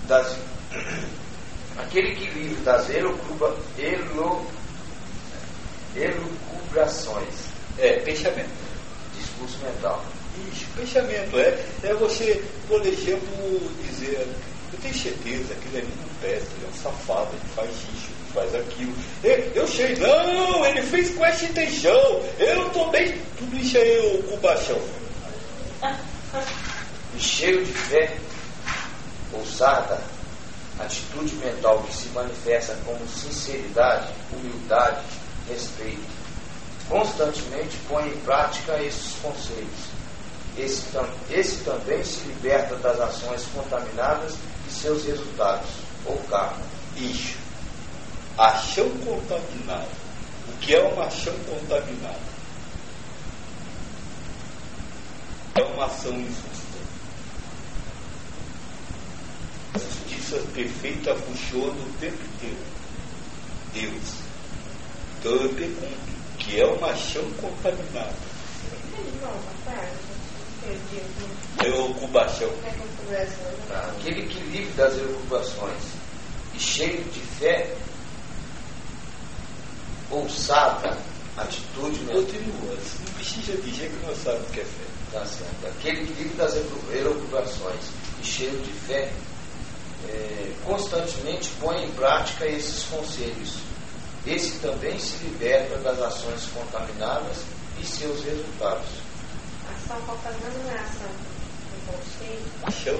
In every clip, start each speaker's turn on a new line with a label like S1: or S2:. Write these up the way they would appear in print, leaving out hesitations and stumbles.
S1: aquele que livre das elucubrações.
S2: Pensamento.
S1: Discurso mental.
S2: Isso, pensamento. É você, por exemplo, dizer, eu tenho certeza que ele não presta, ele é um safado, ele faz isso, ele faz aquilo. Eu sei, não, ele fez com essa intenção, eu também. Tudo isso é ocupação.
S1: E cheio de fé, ousada, atitude mental que se manifesta como sinceridade, humildade, respeito. Constantemente põe em prática esses conceitos. Esse também se liberta das ações contaminadas e seus resultados, ou karma.
S2: Isso. Ação contaminada. O que é uma ação contaminada? É uma ação injusta. A justiça perfeita funciona o tempo inteiro. Deus. Então eu pergunto, o que é uma ação contaminada? É ocupação.
S1: Aquele que livre das ocupações e cheio de fé, ousada, atitude mental.
S2: Continua, não precisa dizer que nós sabemos o que é fé.
S1: Tá certo. Aquele que livre das ocupações e cheio de fé, constantemente põe em prática esses conselhos. Esse também se liberta das ações contaminadas e seus resultados.
S3: Ação contaminada não é ação inconsciente?
S2: Ação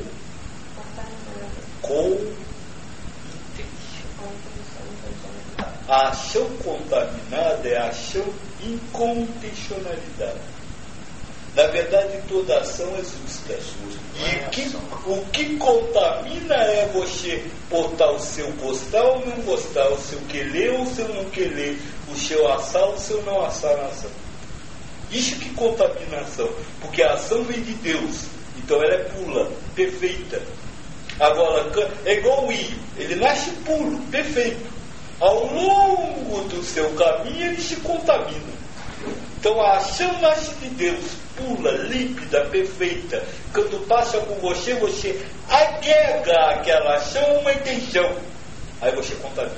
S2: a ação contaminada é a ação incondicionalidade. Na verdade, toda ação é justa. E o que contamina é você botar o seu gostar ou não gostar, o seu querer ou o seu não querer, o seu assar ou o seu não assar na ação. Isso que contamina a ação, porque a ação vem de Deus, então ela é pura, perfeita. Agora, é igual o rio, ele nasce puro, perfeito. Ao longo do seu caminho ele se contamina. Então a ação nasce de Deus, pura, límpida, perfeita. Quando passa por você, você agrega aquela ação a uma intenção. Aí você contamina.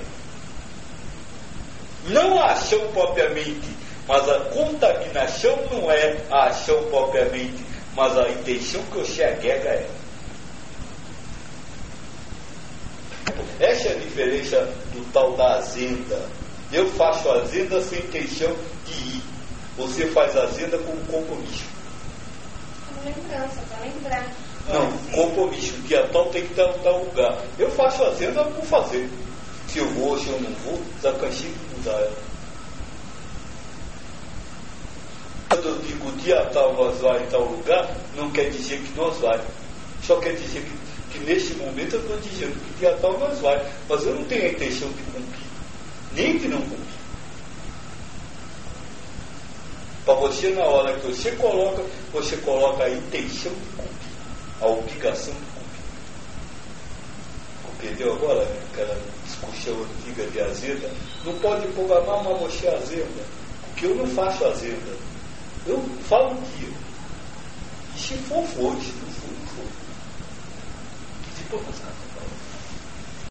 S2: Não a ação propriamente, mas a contaminação não é a ação propriamente, mas a intenção que você agrega é. Essa é a diferença do tal da azenda. Eu faço azenda sem intenção de ir. Você faz azenda como compromisso.
S3: Como lembrança, para lembrar.
S2: Não, compromisso. Dia tal tem que estar em tal lugar. Eu faço azenda por fazer. Se eu vou, se eu não vou, já cansei de mudar ela. Quando eu digo dia tal nós vai em tal lugar, não quer dizer que nós vai. Só quer dizer que nesse momento eu estou dizendo que dia tal nós vai. Mas eu não tenho a intenção de cumprir. Nem de não cumprir. Para você, na hora que você coloca a intenção de cumprir, a obrigação de cumprir. Compreendeu agora aquela discussão antiga de azenda? Não pode programar, mas você é azenda, porque eu não faço azenda. Eu falo um dia. E se for, foi. Se não for, não foi. Que tipo de